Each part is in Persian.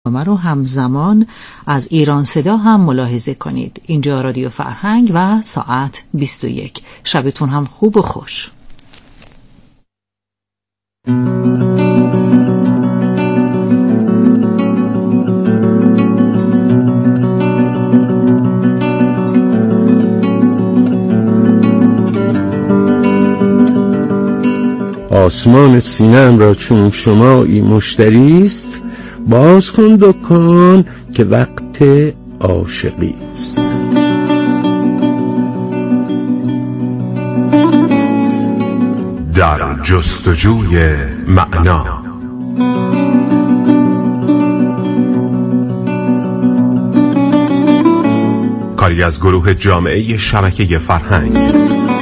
برنامه رو همزمان از ایران صدا هم ملاحظه کنید. اینجا رادیو فرهنگ و ساعت 21. شبتون هم خوب و خوش. آسمان سینه‌ام را چون شمایی مشتریست، باز کن دکان که وقت عاشقی است. در جستجوی معنا. کاری از گروه جامعه شبکه فرهنگ.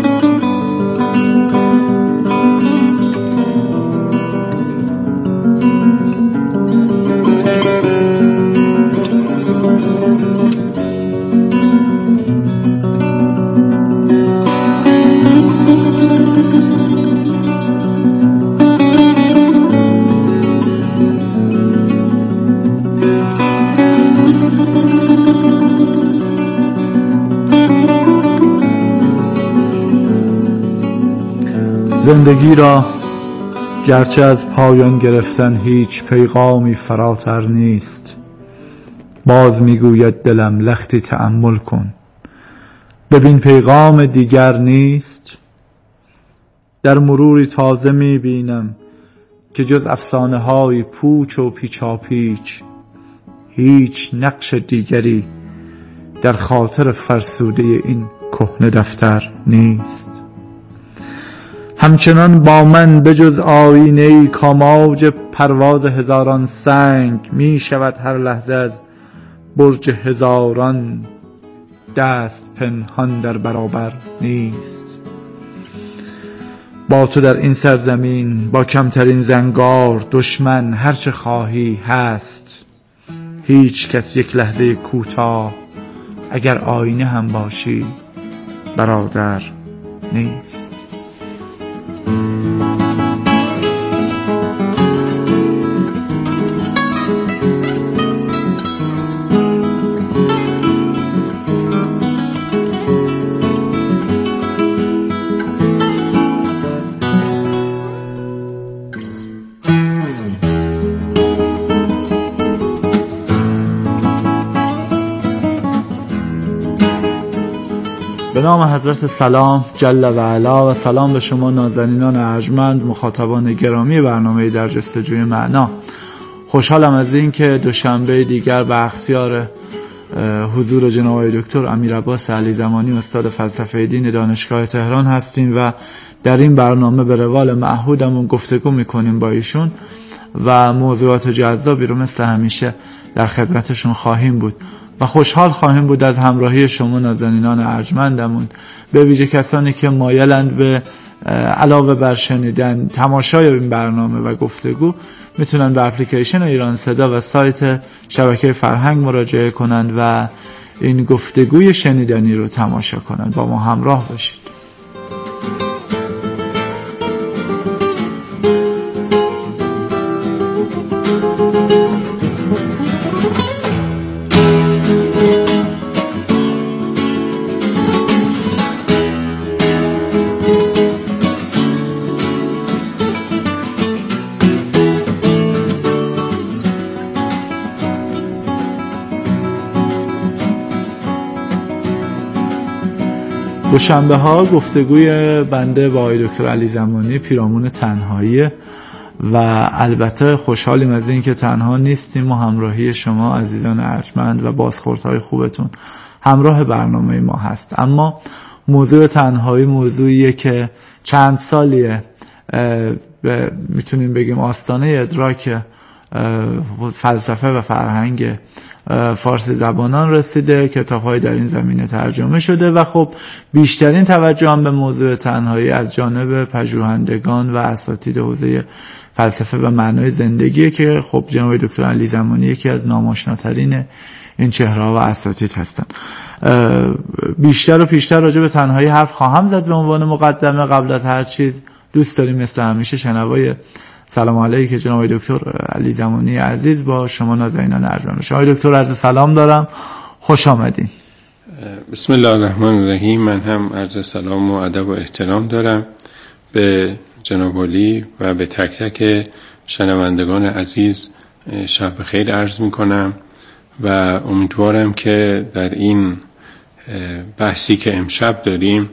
زندگی را گرچه از پایان گرفتن هیچ پیغامی فراتر نیست، باز میگوید دلم لختی تأمل کن، ببین پیغام دیگر نیست. در مروری تازه میبینم که جز افسانه های پوچ و پیچاپیچ هیچ نقش دیگری در خاطر فرسوده این کهنه دفتر نیست. همچنان با من بجز آینه‌ای کاماج پرواز هزاران سنگ می شود هر لحظه از برج هزاران دست پنهان در برابر نیست. با تو در این سرزمین با کمترین زنگار دشمن هرچه خواهی هست، هیچ کس یک لحظه کوتاه اگر آینه هم باشی برادر نیست. به نام حضرت سلام جل و علا و سلام به شما نازنینان ارجمند مخاطبان گرامی برنامه در جستجوی معنا. خوشحالم از این که دوشنبه دیگر به اختیار حضور جناب آقای دکتر امیرعباس علیزمانی استاد فلسفه دین دانشگاه تهران هستیم و در این برنامه به روال معهودمون گفتگو میکنیم با ایشون و موضوعات جذابی رو مثل همیشه در خدمتشون خواهیم بود و خوشحال خواهیم بود از همراهی شما نازنینان ارجمندمون، به ویژه کسانی که مایلند به علاوه بر شنیدن تماشای این برنامه و گفتگو میتونن به اپلیکیشن ایران صدا و سایت شبکه فرهنگ مراجعه کنند و این گفتگوی شنیدنی رو تماشا کنند. با ما همراه باشید. دوشنبه ها گفتگوی بنده با آقای دکتر علیزمانی پیرامون تنهایی و البته خوشحالیم از این که تنها نیستیم و همراهی شما عزیزان ارجمند و بازخوردهای خوبتون همراه برنامه ما هست. اما موضوع تنهایی موضوعیه که چند سالیه میتونیم بگیم آستانه ادراک فلسفه و فرهنگ فارسی زبانان رسیده، کتاب‌های در این زمینه ترجمه شده و خب بیشترین توجه هم به موضوع تنهایی از جانب پژوهندگان و اساتید حوزه فلسفه و معنای زندگی که خب جناب دکتر علیزمانی یکی از ناماشناترین این چهره‌ها و اساتید هستن. بیشتر و بیشتر راجع به تنهایی حرف خواهم زد به عنوان مقدمه. قبل از هر چیز دوست داریم مثل همیشه شنوای سلام علیک جناب دکتر علی زمانی عزیز، با شما نازنینان ارجمند. شما دکتر عرض سلام دارم، خوش آمدین. بسم الله الرحمن الرحیم. من هم عرض سلام و ادب و احترام دارم به جناب علی و به تک تک شنوندگان عزیز. شب بخیر عرض می کنم و امیدوارم که در این بحثی که امشب داریم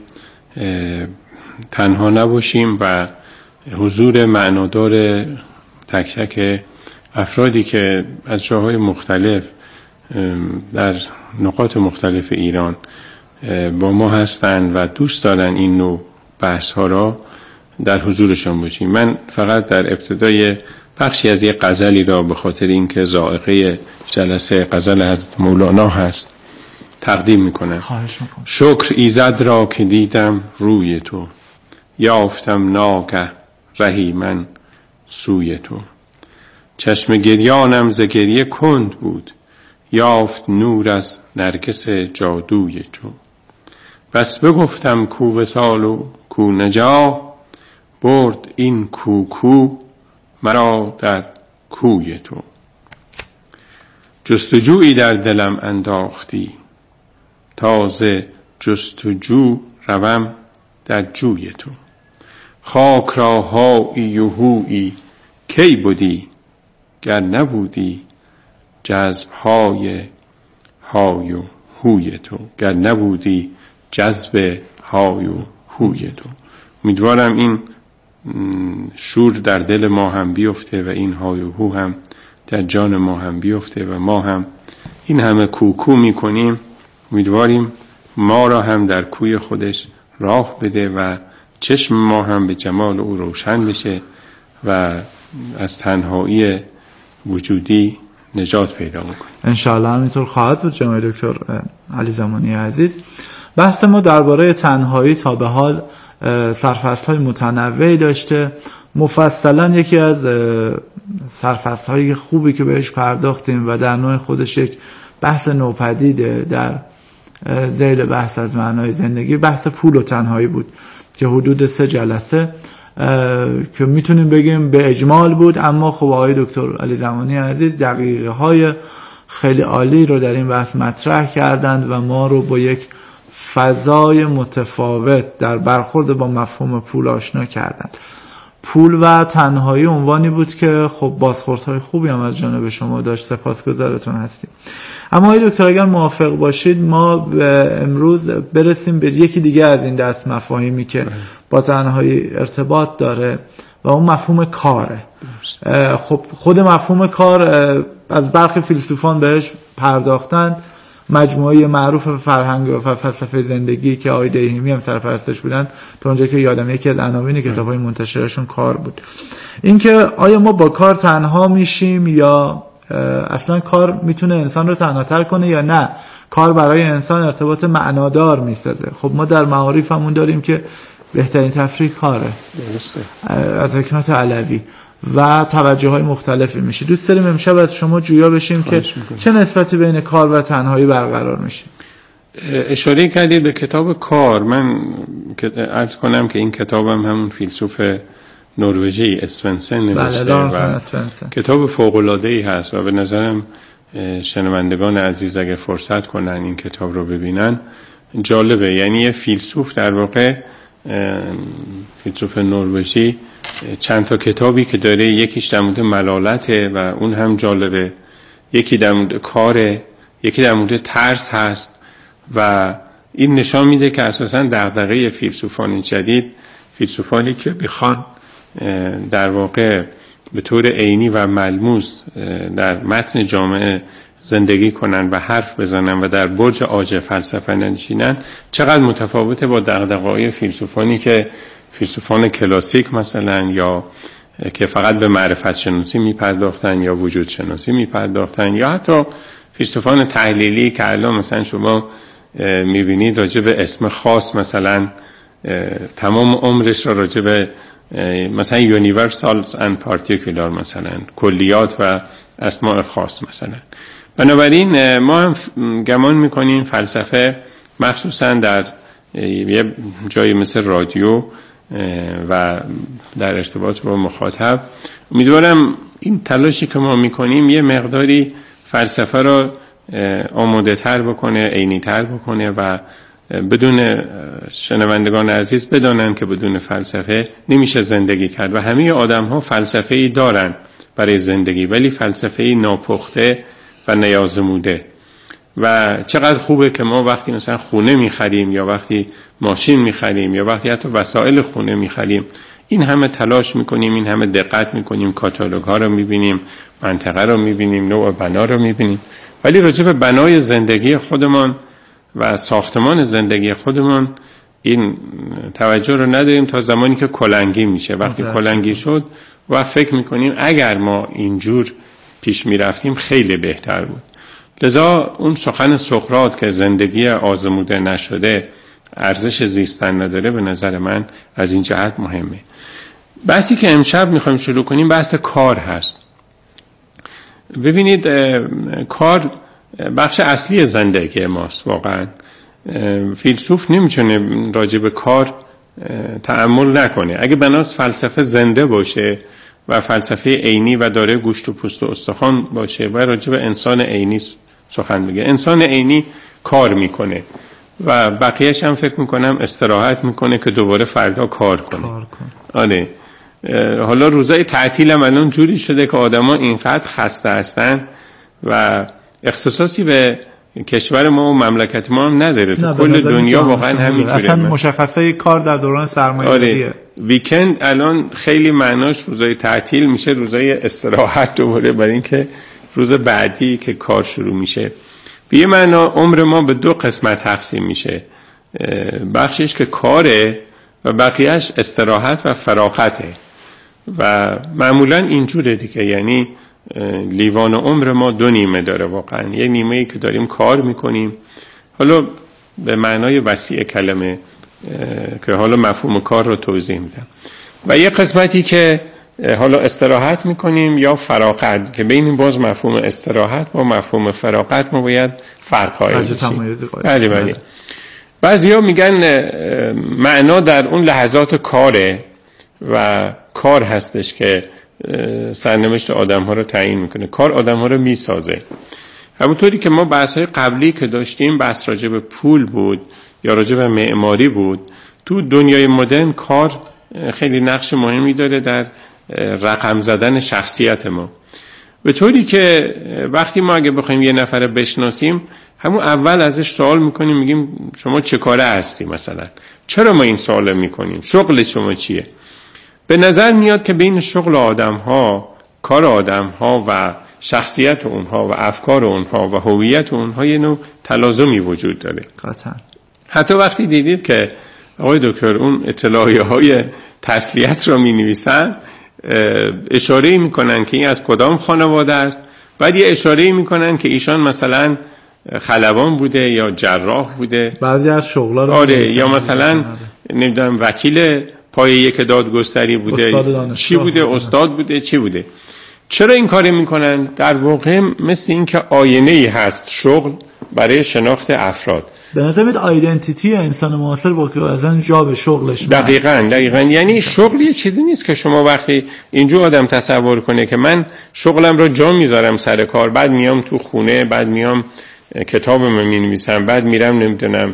تنها نباشیم و حضور معنادار تک تک افرادی که از جاهای مختلف در نقاط مختلف ایران با ما هستند و دوست دارن این نوع بحث ها را در حضورشان باشیم. من فقط در ابتدای بخشی از یک غزلی را به خاطر اینکه ذائقه جلسه غزل حضرت مولانا هست تقدیم میکنم. شکر ایزد را که دیدم روی تو، یافتم ناگه رهی من سوی تو. چشم گریانم ز گریه کند بود، یافت نور از نرگس جادوی تو. بس بگفتم کو وصال و کو نجا، برد این کو مرا در کوی تو. جستجویی در دلم انداختی، تازه جستجو روم در جوی تو. خاک را هایی و هویی کی بودی، گر نبودی جذب های و هوی تو. گر نبودی جذب های و هوی تو. امیدوارم این شور در دل ما هم بیفته و این های و هو هم در جان ما هم بیفته و ما هم این همه کوکو میکنیم. امیدواریم ما را هم در کوی خودش راه بده و چشم ما هم به جمال او روشن بشه و از تنهایی وجودی نجات پیدا میکنیم. انشاءالله همینطور خواهد بود جناب دکتر علی زمانی عزیز. بحث ما درباره تنهایی تا به حال سرفصل‌های متنوعی داشته. مفصلا یکی از سرفصل‌های خوبی که بهش پرداختیم و در نوع خودش یک بحث نوپدیده در ذیل بحث از معنای زندگی، بحث پول و تنهایی بود که حدود 3 جلسه که میتونیم بگیم به اجمال بود، اما خب آقای دکتر علی زمانی عزیز دقیقه های خیلی عالی رو در این بحث مطرح کردند و ما رو با یک فضای متفاوت در برخورد با مفهوم پول آشنا کردند. پول و تنهایی عنوانی بود که خب بازخوردهای خوبی هم از جانب شما داشت، سپاسگزارتون هستیم. اما آقای دکتر اگر موافق باشید ما امروز برسیم به یکی دیگه از این دست مفاهیمی که با تنهایی ارتباط داره و اون مفهوم کاره. خب خود مفهوم کار از برخی فیلسوفان بهش پرداختن. مجموعه معروف فرهنگ و فلسفه زندگی که آقای دیهیمی هم سرپرستش بودن، تا اونجا که یادم یکی از عناوین کتاب‌های منتشرشون کار بود. اینکه آیا ما با کار تنها میشیم یا اصلا کار میتونه انسان رو تنهاتر کنه یا نه، کار برای انسان ارتباط معنادار میسازه. خب ما در معارف همون داریم که بهترین تفریح کاره از حکمت علوی و توجه های مختلفی میشه. دوست داریم امشب از شما جویا بشیم که چه نسبتی بین کار و تنهایی برقرار میشه. اشاره کردید به کتاب کار. من عرض کنم که این کتابم همون فیلسوف نروژی اسفنسن نوشته و کتاب فوق‌العاده‌ای هست و به نظرم شنوندگان عزیز اگه فرصت کنن این کتاب رو ببینن جالبه. یعنی یه فیلسوف در واقع فیلسوف نروژی چند تا کتابی که داره، یکیش در مورد ملالته و اون هم جالبه، یکی در مورد کاره، یکی در مورد ترس هست و این نشان میده که اساساً دغدغه فیلسوفان جدید، فیلسوفانی که بخوان در واقع به طور عینی و ملموس در متن جامعه زندگی کنن و حرف بزنن و در برج عاج فلسفه نشینن، چقدر متفاوته با دغدغه‌های فیلسوفانی که فیلسوفان کلاسیک مثلا یا که فقط به معرفت شناسی میپرداختن یا وجود شناسی میپرداختن یا حتی فیلسوفان تحلیلی که الان مثلا شما میبینید راجع به اسم خاص مثلا تمام عمرش را راجع به مثلا universals and particular مثلا کلیات و اسماء خاص مثلا. بنابراین ما هم گمان میکنیم فلسفه مخصوصا در یه جایی مثل رادیو و در ارتباط با مخاطب. امیدوارم این تلاشی که ما میکنیم یه مقداری فلسفه را آماده تر بکنه، عینی تر بکنه و بدون شنوندگان عزیز بدانن که بدون فلسفه نمیشه زندگی کرد و همه آدم ها فلسفه‌ای دارن برای زندگی، ولی فلسفه‌ای ناپخته و نیازموده. و چقدر خوبه که ما وقتی مثلا خونه میخریم یا وقتی ماشین میخریم یا وقتی حتی وسایل خونه میخریم این همه تلاش میکنیم، این همه دقت میکنیم، کاتالوگ ها رو میبینیم، منطقه رو میبینیم، نوع بنا رو میبینیم، ولی راجع به بنای زندگی خودمان و ساختمان زندگی خودمان این توجه رو نداریم تا زمانی که کلنگی میشه. وقتی کلنگی شد و فکر میکنیم اگر ما اینجور پیش میرفتیم خیلی بهتر بود. لذا اون سخن سقراط که زندگی آزموده نشده ارزش زیستن نداره به نظر من از این جهت مهمه. بحثی که امشب میخوایم شروع کنیم بحث کار هست. ببینید کار بخش اصلی زندگی ماست. واقعا فیلسوف نمیتونه راجع به کار تأمل نکنه. اگه بناس فلسفه زنده باشه و فلسفه عینی و داره گوشت و پوست و استخوان باشه و راجع به انسان عینی سخن بگه. انسان عینی کار میکنه و بقیهش هم فکر میکنم استراحت میکنه که دوباره فردا کار کنه. آره. حالا روزای تعطیل هم الان جوری شده که آدما اینقدر خسته هستن و اختصاصی به کشور ما و مملکت ما هم نداره. تو کل دنیا واقعا همینجوره. اصلا مشخصه کار در دوران سرمایه‌داریه. آره. ویکند الان خیلی معناش روزای تعطیل میشه روزای استراحت دوباره، برای اینکه روز بعدی که کار شروع میشه. به یه معنا عمر ما به دو قسمت تقسیم میشه، بخشش که کاره و بقیهش استراحت و فراغته و معمولا اینجوره دیگه. یعنی لیوان عمر ما دو نیمه داره واقعا. یه نیمه‌ای که داریم کار میکنیم، حالا به معنای وسیع کلمه که حالا مفهوم کار رو توضیح میدم، و یه قسمتی که حالا استراحت میکنیم یا فراغت، که بین این باز مفهوم استراحت با مفهوم فراغت ما باید فرق قائل بشیم. بله. بعضیا میگن معنا در اون لحظات کاره و کار هستش که سرنوشت آدم ها رو تعیین میکنه. کار آدم ها رو میسازه. همونطوری که ما بحث های قبلی که داشتیم بحث راجع به پول بود یا راجع به معماری بود، تو دنیای مدرن کار خیلی نقش مهمی داره در رقم زدن شخصیت ما. به طوری که وقتی ما اگه بخوایم یه نفر بشناسیم همون اول ازش سوال میکنیم، میگیم شما چه کاره هستی مثلا؟ چرا ما این سوال میکنیم؟ شغل شما چیه؟ به نظر میاد که بین شغل آدم ها، کار آدم ها و شخصیت اونها و افکار اونها و هویت اونها یه نوع تلازمی وجود داره. قطعا. حتی وقتی دیدید که آقای دکتر اون اطلاعیه های تسلیت رو می نویسن، اشاره می کنن که این از کدام خانواده است، بعد یه اشاره می کنن که ایشان مثلا خلبان بوده یا جراح بوده، بعضی از شغلا رو آره، یا مثلا نمیدونم وکیل پای یک دادگستری بوده، چی بوده، استاد بوده، چی بوده. چرا این کاری میکنن؟ در واقع مثل این که آینه‌ای هست شغل برای شناخت افراد. به نظر میاد آیدنتیتی انسان معاصر با که اصلا جا به شغلش دقیقاً. یعنی شغل یه چیزی نیست که شما وقتی اینجور آدم تصور کنه که من شغلم رو جا میذارم سر کار، بعد میام تو خونه، بعد میام کتابم مینویسم، بعد میرم نمیدونم.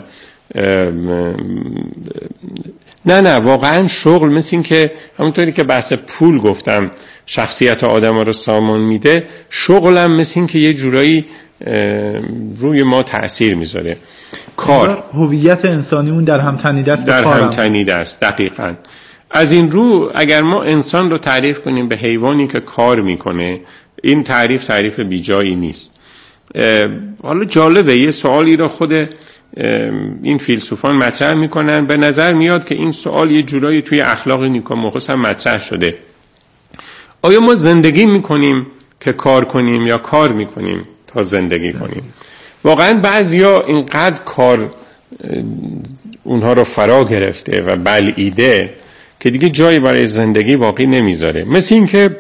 نه واقعا شغل مثل این که همونطوری که بحث پول گفتم شخصیت آدم رو سامان میده، شغلم مثل این که یه جورایی روی ما تأثیر میذاره. کار هویت انسانیمون در هم تنیده است، در هم تنیده است. دقیقاً. از این رو اگر ما انسان رو تعریف کنیم به حیوانی که کار میکنه، این تعریف بیجایی نیست. حالا جالبه یه سوالی رو خود این فیلسوفان مطرح میکنن. به نظر میاد که این سوال یه جورایی توی اخلاق نیکوماخوس هم مطرح شده. آیا ما زندگی میکنیم که کار کنیم یا کار میکنیم تا زندگی کنیم؟ واقعا بعضیا اینقدر کار اونها رو فرا گرفته و بلعیده که دیگه جایی برای زندگی باقی نمیذاره. مثل این که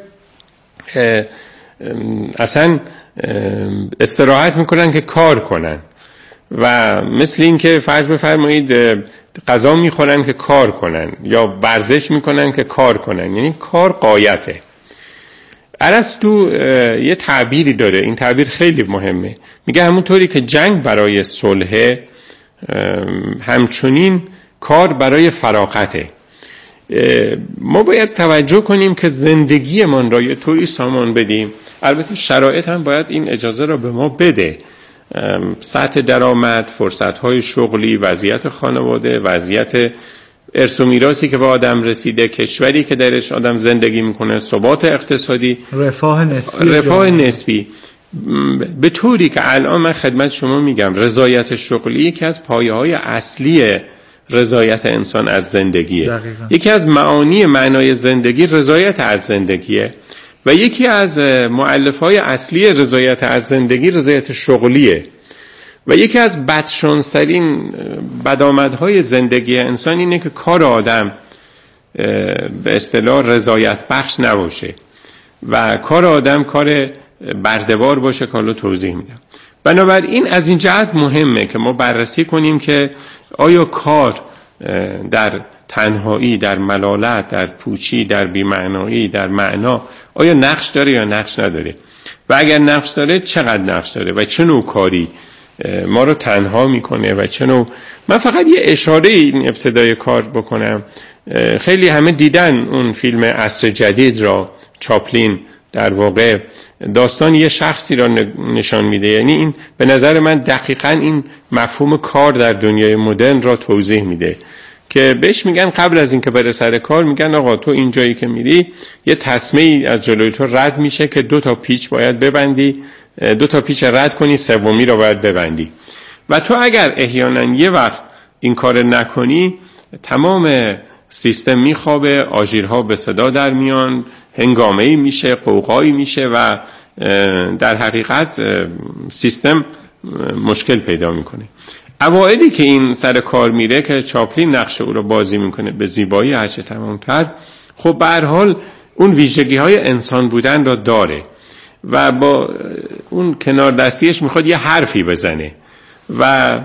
اصلا استراحت میکنن که کار کنن، و مثل این که فرض بفرمایید غذا میخورن که کار کنن یا ورزش میکنن که کار کنن، یعنی کار غایته. ارسطو یه تعبیری داره، این تعبیر خیلی مهمه، میگه همونطوری که جنگ برای صلح، همچنین کار برای فراغته. ما باید توجه کنیم که زندگی من را یه طوری سامان بدیم، البته شرایط هم باید این اجازه را به ما بده، سطح درآمد، فرصت‌های شغلی، وضعیت خانواده، وضعیت ارث و میراثی که به آدم رسیده، کشوری که درش آدم زندگی میکنه، ثبات اقتصادی، رفاه نسبی، به طوری که الان من خدمت شما میگم رضایت شغلی یکی از پایه‌های اصلی رضایت انسان از زندگیه. دقیقا. یکی از معانی معنای زندگی رضایت از زندگیه و یکی از مؤلفه‌های اصلی رضایت از زندگی رضایت شغلیه و یکی از بدشانسترین بدآمدهای زندگی انسان اینه که کار آدم به اصطلاح رضایت بخش نباشه و کار آدم کار برده‌وار باشه که حالا توضیح میدم. بنابراین از این جهت مهمه که ما بررسی کنیم که آیا کار در تنهایی، در ملالت، در پوچی، در بی‌معنایی، در معنا آیا نقش داره یا نقش نداره و اگر نقش داره چقدر نقش داره و چه نوع کاری ما رو تنها میکنه و چه نوع. من فقط یه اشاره این ابتدای کار بکنم. خیلی همه دیدن اون فیلم عصر جدید را، چاپلین در واقع داستان یه شخصی را نشان میده، یعنی این به نظر من دقیقاً این مفهوم کار در دنیای مدرن را توضیح میده که بهش میگن قبل از اینکه بره سر کار میگن آقا تو این جایی که میری یه تسمه از جلوی تو رد میشه که 2 تا پیچ باید ببندی، 2 تا پیچ رد کنی، سومی رو باید ببندی و تو اگر احیانا یه وقت این کار نکنی تمام سیستم میخوابه، آژیرها به صدا در میان، هنگامه‌ای میشه، قوقایی میشه و در حقیقت سیستم مشکل پیدا میکنه. اوائلی که این سر کار میره که چاپلین نقش او رو بازی میکنه به زیبایی هرچه تمام‌تر، خب به هر حال اون ویژگی‌های انسان بودن را داره و با اون کنار دستیش میخواد یه حرفی بزنه و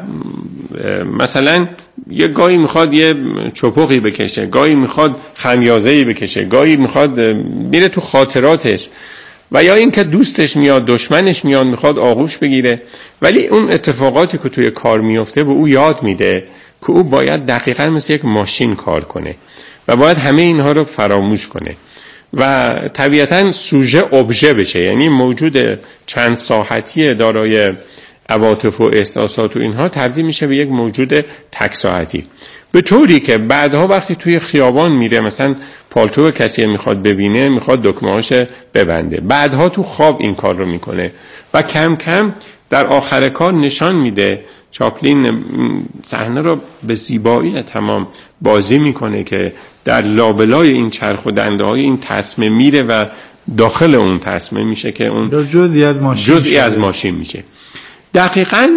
مثلا یه گاهی میخواد یه چپقی بکشه، گاهی میخواد خمیازه‌ای بکشه، گاهی میخواد میره تو خاطراتش و یا این که دوستش میاد، دشمنش میاد میخواد آغوش بگیره، ولی اون اتفاقاتی که توی کار میفته به او یاد میده که او باید دقیقاً مثل یک ماشین کار کنه و باید همه اینها رو فراموش کنه و طبیعتاً سوژه ابژه بشه، یعنی موجود چند ساحتی دارای عواطف و احساسات و اینها تبدیل میشه به یک موجود تک ساحتی، به طوری که بعدها وقتی توی خیابان میره مثلا پالتو کسی میخواد ببینه میخواد دکمه‌هاش ببنده، بعدها تو خواب این کار رو میکنه و کم کم در آخر کار نشان میده. چاپلین صحنه رو به زیبایی تمام بازی میکنه که در لابلای این چرخ و دنده های این تسمه میره و داخل اون تسمه میشه که اون جزئی از ماشین میشه. دقیقاً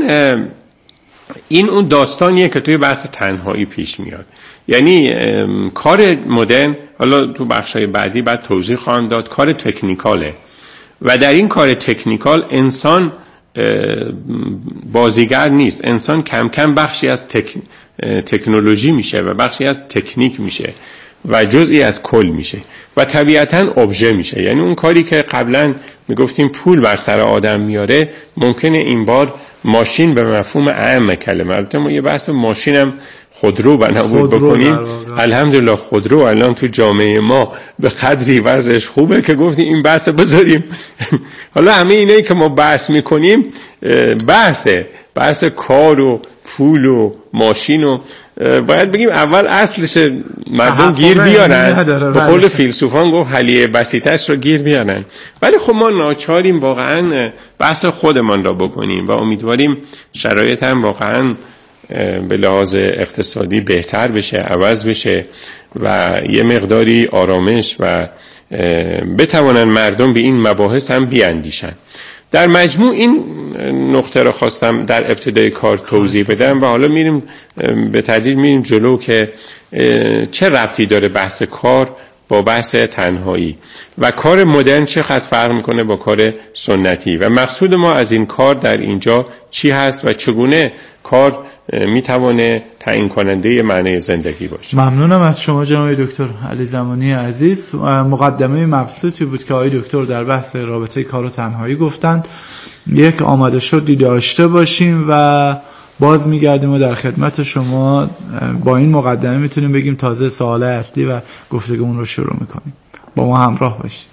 این اون داستانیه که توی بحث تنهایی پیش میاد، یعنی کار مدرن، حالا تو بخشای بعدی بعد توضیح خواهم داد، کار تکنیکاله و در این کار تکنیکال انسان بازیگر نیست، انسان کم کم بخشی از تکنولوژی میشه و بخشی از تکنیک میشه و جزئی از کل میشه و طبیعتاً ابژه میشه. یعنی اون کاری که قبلا میگفتیم پول بر سر آدم میاره ممکنه این بار ماشین به مفهوم اعم کلمه، البته ما یه بحث ماشینم خودرو بنابود بکنیم، الحمدلله خودرو الان تو جامعه ما به قدری وضعش خوبه که گفتیم این بحث بذاریم. حالا همه اینایی که ما بحث میکنیم بحث کار و پول و ماشین و باید بگیم اول اصلش مردم گیر بیارن، به قول فیلسوفان گفت حلیه بسیطش رو گیر بیارن، ولی خب ما ناچاریم واقعا بحث خودمان را بکنیم و امیدواریم شرایط هم واقعا به لحاظ اقتصادی بهتر بشه، عوض بشه و یه مقداری آرامش و بتوانن مردم به این مباحث هم بیاندیشن. در مجموع این نقطه را خواستم در ابتدای کار توضیح بدم و حالا میریم به تدریج میریم جلو که چه ربطی داره بحث کار با بحث تنهایی و کار مدرن چقدر فرق میکنه با کار سنتی و مقصود ما از این کار در اینجا چی هست و چگونه کار میتونه تعیین کننده معنی زندگی باشه. ممنونم از شما جناب دکتر علی زمانی عزیز. مقدمه مبسوطی بود که آقای دکتر در بحث رابطه کار و تنهایی گفتند. یک آماده شدی داشته باشیم و باز میگردیم و در خدمت شما با این مقدمه میتونیم بگیم تازه سوال اصلی و گفتگومون رو شروع میکنیم. با ما همراه باشید.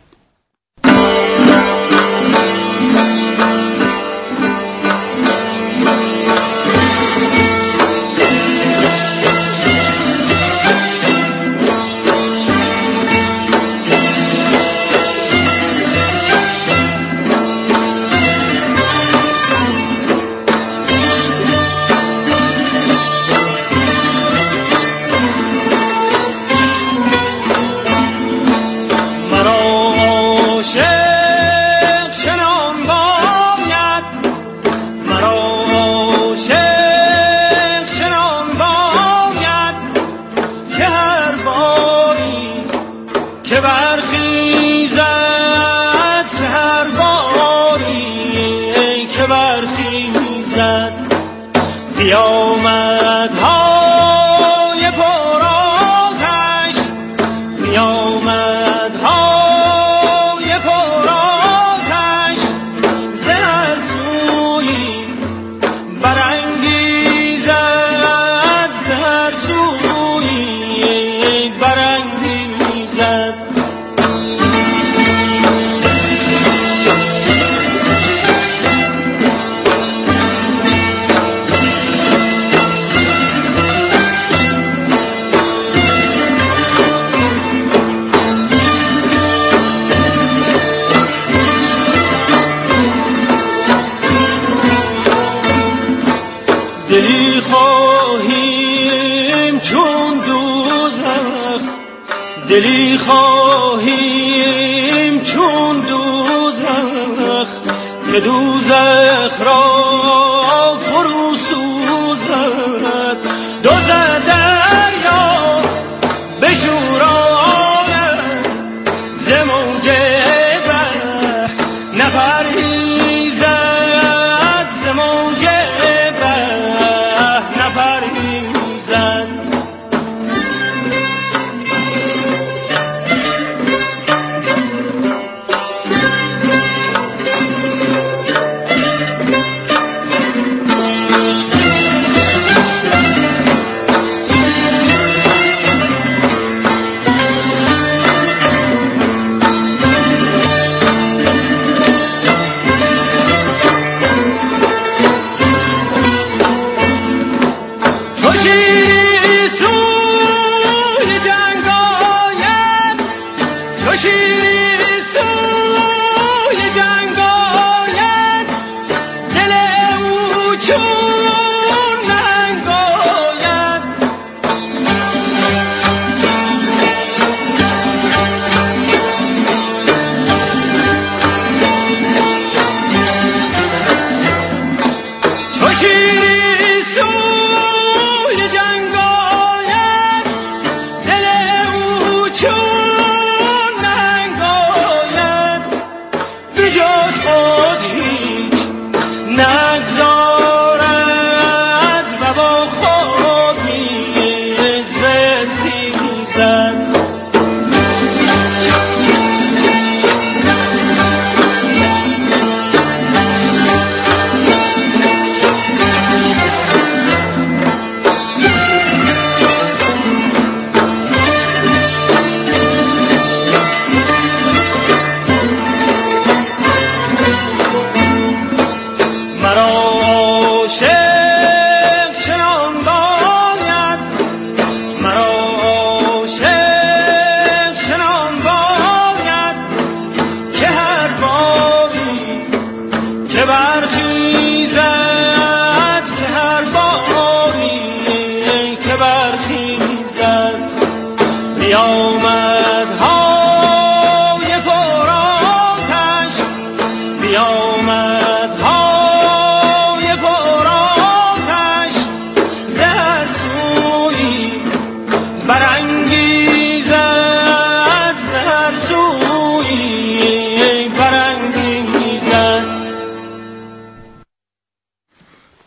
دلی خواهیم چون دوزخ که دوزخ را فرو سوزد، دوزد دریا بشوراند ز موج بحر نپرهیزد، ز موج بحر نپرهیزد.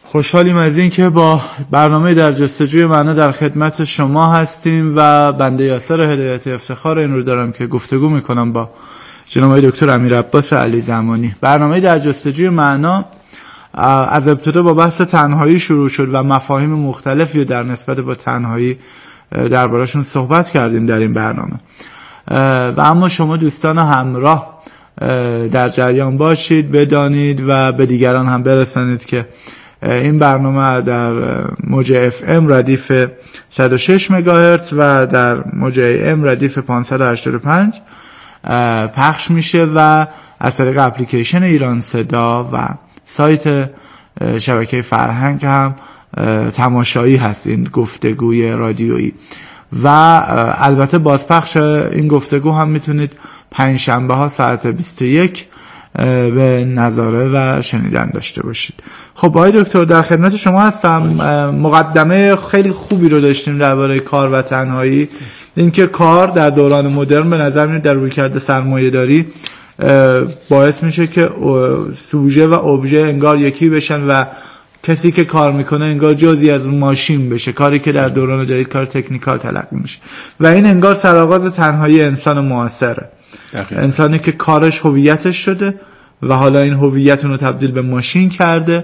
خوشحالیم از این که با برنامه در جستجوی معنا در خدمت شما هستیم و بنده یاسر هدایت افتخار این رو دارم که گفتگو میکنم با جناب آقای دکتر امیرعباس علی زمانی. برنامه در جستجوی معنا از ابتدا با بحث تنهایی شروع شد و مفاهیم مختلفی در نسبت با تنهایی دربارشون صحبت کردیم در این برنامه و اما شما دوستان همراه در جریان باشید، بدانید و به دیگران هم برسانید که این برنامه در موج FM ردیف 106 مگاهرتز و در موج AM ردیف 585 پخش میشه و از طریق اپلیکیشن ایران صدا و سایت شبکه فرهنگ هم تماشایی هست این گفتگوی رادیویی و البته بازپخش این گفتگو هم میتونید پنجشنبه ها ساعت 21 به نظاره و شنیدن داشته باشید. خب آقای دکتر در خدمت شما هستم. مقدمه خیلی خوبی رو داشتیم درباره کار و تنهایی، اینکه کار در دوران مدرن به نظر میاد در رویکرد سرمایه‌داری باعث میشه که سوژه و ابژه انگار یکی بشن و کسی که کار میکنه انگار جزئی از ماشین بشه، کاری که در دوران جدید کار تکنیکال تلقی میشه و این انگار سرآغاز تنهایی انسان معاصره. انسانی که کارش هویتش شده و حالا این هویت اون رو تبدیل به ماشین کرده،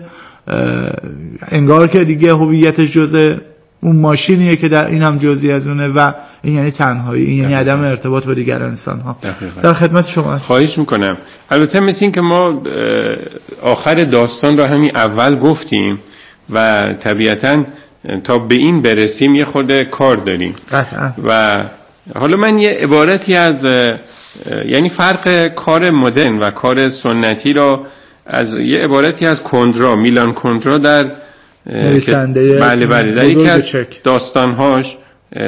انگار که دیگه هویتش جزء اون ماشینیه که در این هم جزئی از اونه و این یعنی تنهایی، این یعنی عدم ارتباط با دیگر انسان ها. در خدمت شما هست. خواهش میکنم. البته مثل این که ما آخر داستان رو همین اول گفتیم و طبیعتاً تا به این برسیم یه خورده کار داریم قطعا. و حالا من یه عبارتی از یعنی فرق کار مدرن و کار سنتی رو از یه عبارتی از کندرا، میلان کندرا در نویسنده بله در یکی از داستانهاش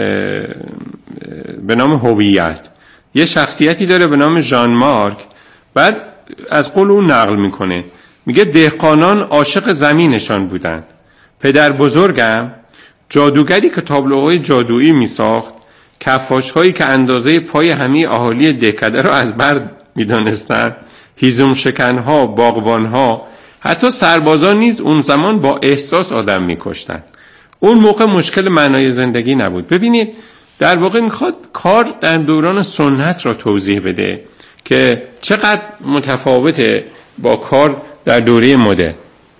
به نام هویت یه شخصیتی داره به نام ژان مارک، بعد از قول اون نقل میکنه، میگه دهقانان عاشق زمینشان بودند، پدر بزرگم جادوگری که تابلوهای جادویی میساخت، کفاش‌هایی که اندازه پای همه اهالی دهکده را از بر می‌دانستند، هیزم شکن‌ها، باغبان‌ها، حتی سربازان نیز اون زمان با احساس آدم می‌کشتند. اون موقع مشکل معنای زندگی نبود. ببینید در واقع میخواد کار در دوران سنت را توضیح بده که چقدر متفاوته با کار در دوره مدرن.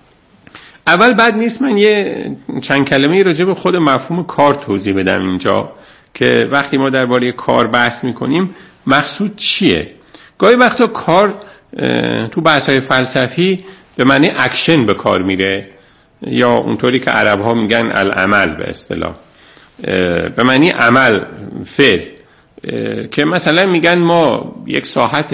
اول بد نیست من یه چند کلمه راجع به خود مفهوم کار توضیح بدم اینجا که وقتی ما درباره کار بحث میکنیم مقصود چیه. گاهی وقتا کار تو بحث‌های فلسفی به معنی اکشن به کار میره یا اونطوری که عرب‌ها میگن العمل به اصطلاح، به معنی عمل، فعل، که مثلا میگن ما یک ساحت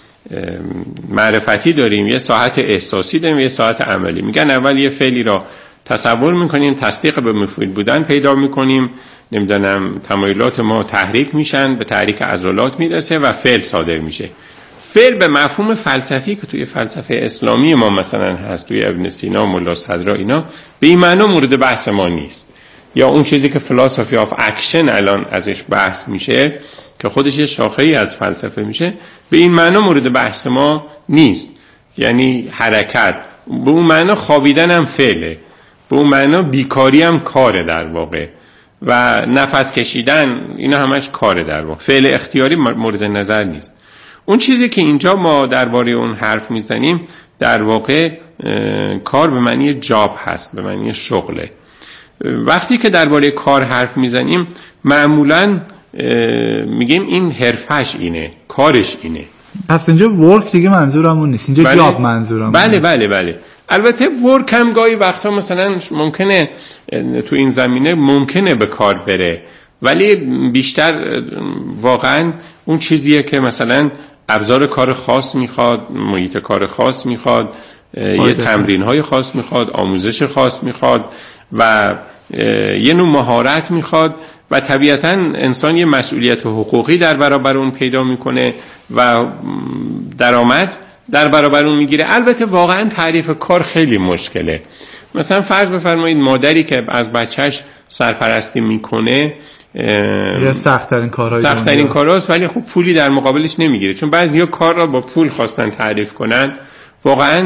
معرفتی داریم، یه ساحت احساسی داریم، یه ساحت عملی. میگن اول یه فعلی را تصور میکنیم، تصدیق به مفعول بودن پیدا میکنیم، نمیدونم تمایلات ما تحریک میشن، به تحریک عضلات میرسه و فعل صادر میشه. فعل به مفهوم فلسفی که توی فلسفه اسلامی ما مثلا هست، توی ابن سینا، ملا صدرا، اینا به این معنا مورد بحث ما نیست. یا اون چیزی که فلسفی آف اکشن الان ازش بحث میشه که خودش یه شاخه‌ای از فلسفه میشه، به این معنا مورد بحث ما نیست. یعنی حرکت به اون معنا خوابیدن هم فعله، به اون معنا بیکاری هم کاره در واقع، و نفس کشیدن اینا همش کاره در واقع. فعل اختیاری مورد نظر نیست. اون چیزی که اینجا ما درباره اون حرف میزنیم در واقع کار به معنی جاب هست، به معنی شغله. وقتی که درباره کار حرف میزنیم معمولاً میگیم این حرفش اینه، کارش اینه. پس اینجا ورک دیگه منظورمون نیست، اینجا جاب منظورمون. بله. البته ورک هم گاهی وقتا مثلا ممکنه تو این زمینه ممکنه به کار بره، ولی بیشتر واقعا اون چیزیه که مثلا ابزار کار خاص میخواد، محیط کار خاص میخواد، یه تمرین‌های خاص میخواد، آموزش خاص میخواد و یه نوع مهارت میخواد و طبیعتاً انسان یه مسئولیت حقوقی در برابر اون پیدا میکنه و درآمد در برابر اون میگیره. البته واقعاً تعریف کار خیلی مشکله. مثلا فرض بفرمایید مادری که از بچهش سرپرستی میکنه، یه سخت‌ترین کارهاست ولی خب پولی در مقابلش نمیگیره، چون بعضیا کار را با پول خواستن تعریف کنن، واقعاً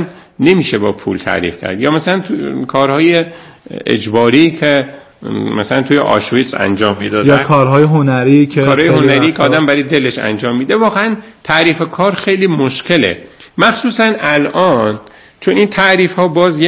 نمیشه با پول تعریف کرد. یا مثلا کارهای اجباری که مثلا توی آشویتس انجام میدادن، یا کارهای هنری که آدم برای دلش انجام میده. واقعا تعریف کار خیلی مشکله، مخصوصا الان، چون این تعریف ها باز